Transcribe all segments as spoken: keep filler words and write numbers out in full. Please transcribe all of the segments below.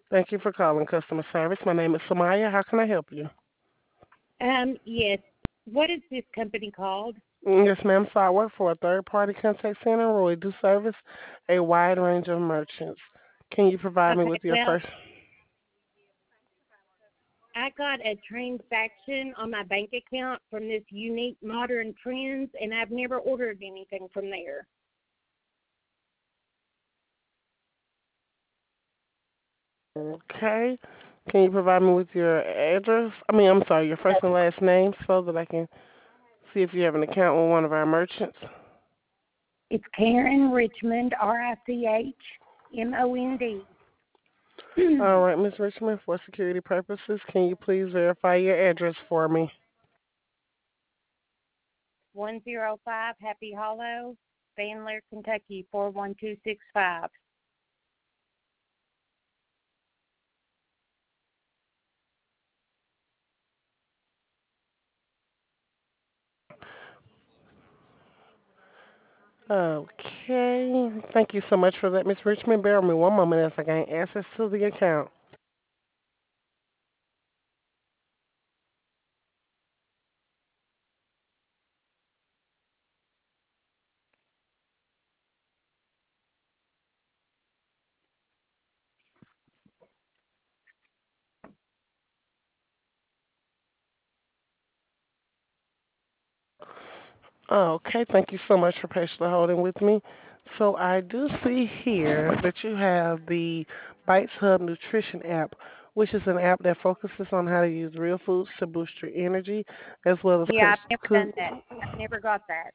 Thank you for calling customer service. My name is Samaya. How can I help you? Um, yes. What is this company called? Mm, Yes, ma'am. So I work for a third-party contact center where we do service a wide range of merchants. Can you provide me Okay, with your well, first? I got a transaction on my bank account from this unique modern trends, and I've never ordered anything from there. Okay. Can you provide me with your address? I mean, I'm sorry, your first and last name so that I can see if you have an account with one of our merchants. It's Karen Richmond, R I C H M O N D. All right, Miss Richmond, for security purposes, can you please verify your address for me? one oh five Happy Hollow, Bandler, Kentucky, four one two six five. Okay. Thank you so much for that, Miss Richmond. Bear with me one moment as I gain access to the account. Okay, thank you so much for patiently holding with me. So I do see here that you have the Bites Hub Nutrition app, which is an app that focuses on how to use real foods to boost your energy, as well as Yeah, cut. I've never cut done that. I've never got that.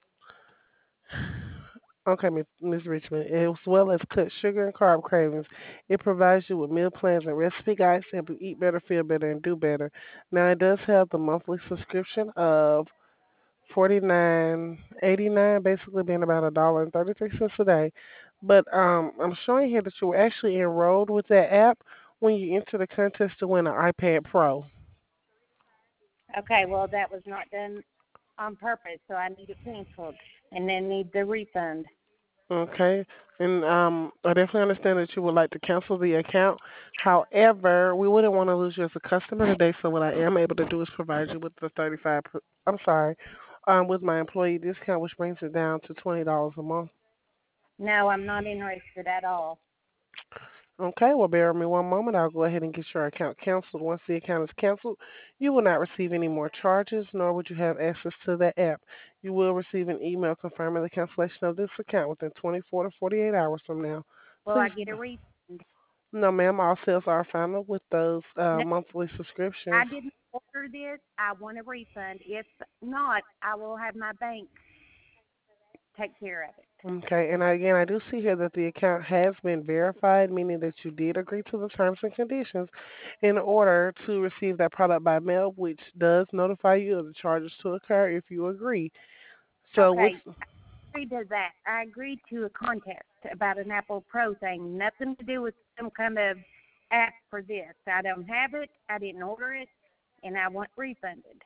okay, Miss Miss Richmond, as well as cut sugar and carb cravings. It provides you with meal plans and recipe guides to help you eat better, feel better, and do better. Now it does have the monthly subscription of forty nine eighty nine, basically being about a dollar and thirty three cents a day. But um, I'm showing here that you were actually enrolled with that app when you entered the contest to win an iPad Pro. Okay, well, that was not done on purpose, so I need it canceled and then need the refund. Okay, and um, I definitely understand that you would like to cancel the account. However, we wouldn't want to lose you as a customer today. So what I am able to do is provide you with the thirty five. Per, I'm sorry, um, with my employee discount, which brings it down to twenty dollars a month. No, I'm not interested at all. Okay, well, bear with me one moment. I'll go ahead and get your account canceled. Once the account is canceled, you will not receive any more charges, nor would you have access to that app. You will receive an email confirming the cancellation of this account within twenty-four to forty-eight hours from now. Will I Please, get a refund? no, ma'am, all sales are final with those uh, No, monthly I subscriptions. didn't order this. I want a refund. If not, I will have my bank take care of it. Okay, and again, I do see here that the account has been verified, meaning that you did agree to the terms and conditions in order to receive that product by mail, which does notify you of the charges to occur if you agree. So, with Okay, I agreed to that. I agreed to a contest about an Apple Pro thing. Nothing to do with some kind of app for this. I don't have it. I didn't order it, and I want refunded.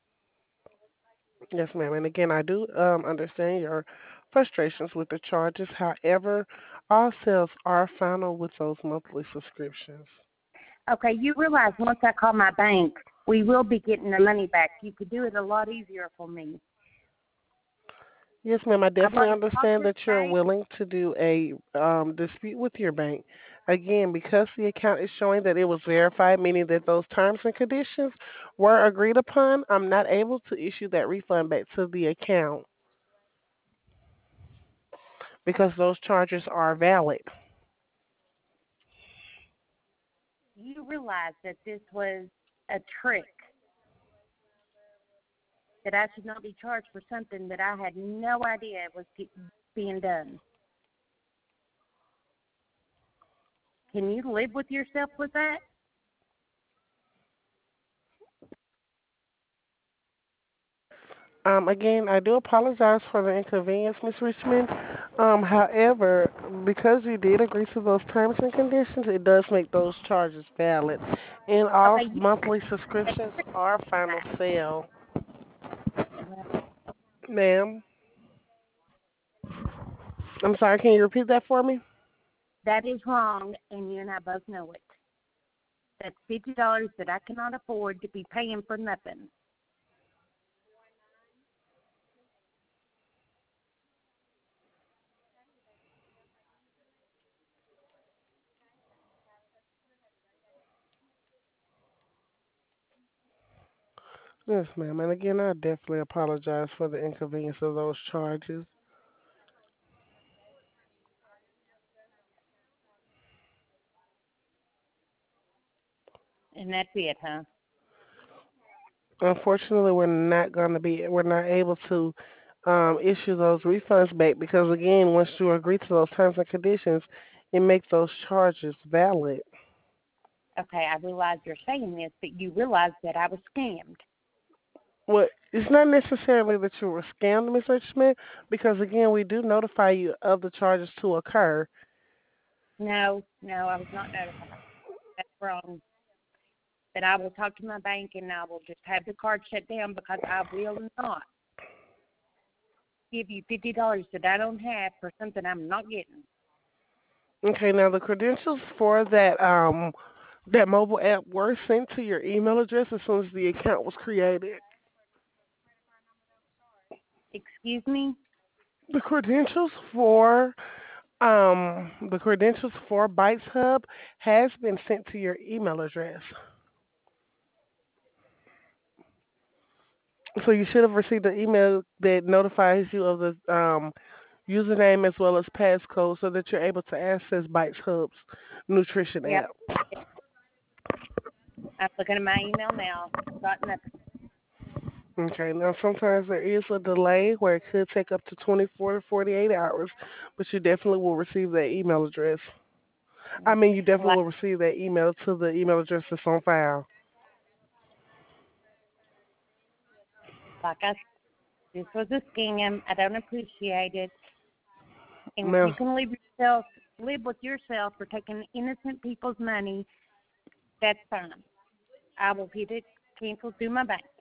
yes, ma'am, and again, I do um, understand your frustrations with the charges. However, all sales are final with those monthly subscriptions. Okay, you realize once I call my bank, we will be getting the money back. You could do it a lot easier for me. Yes, ma'am. I I've definitely already talked understand to the that you're bank. willing to do a um, dispute with your bank. Again, because the account is showing that it was verified, meaning that those terms and conditions were agreed upon, I'm not able to issue that refund back to the account because those charges are valid. You realize that this was a trick, that I should not be charged for something that I had no idea was ge- being done. Can you live with yourself with that? Um, again, I do apologize for the inconvenience, Miss Richmond. Um, however, because you did agree to those terms and conditions, it does make those charges valid. And all Okay, you monthly subscriptions are final sale. Ma'am, I'm sorry, can you repeat that for me? that is wrong, and you and I both know it. That's fifty dollars that I cannot afford to be paying for nothing. Yes, ma'am. And again, I definitely apologize for the inconvenience of those charges. And that's it, huh? Unfortunately, we're not going to be, we're not able to um, issue those refunds back because, again, once you agree to those terms and conditions, it makes those charges valid. Okay, I realize you're saying this, but you realize that I was scammed. Well, it's not necessarily that you were scammed, Miss Richmond, because, again, we do notify you of the charges to occur. No, no, I was not notified. That's wrong. But I will talk to my bank and I will just have the card shut down because I will not give you fifty dollars that I don't have for something I'm not getting. Okay, now the credentials for that um that mobile app were sent to your email address as soon as the account was created. Excuse me? The credentials for um the credentials for Bytes Hub has been sent to your email address. So you should have received an email that notifies you of the um username as well as passcode so that you're able to access Bytes Hub's nutrition Yep. app. I'm looking at my email now. Got nothing. Okay, now sometimes there is a delay where it could take up to twenty-four to forty-eight hours, but you definitely will receive that email address. I mean, you definitely Like, will receive that email to the email address that's on file. like I said, this was a scam. I don't appreciate it. And if you Now, can live yourself, live with yourself for taking innocent people's money, that's fine. I will hit it, cancel through my bank.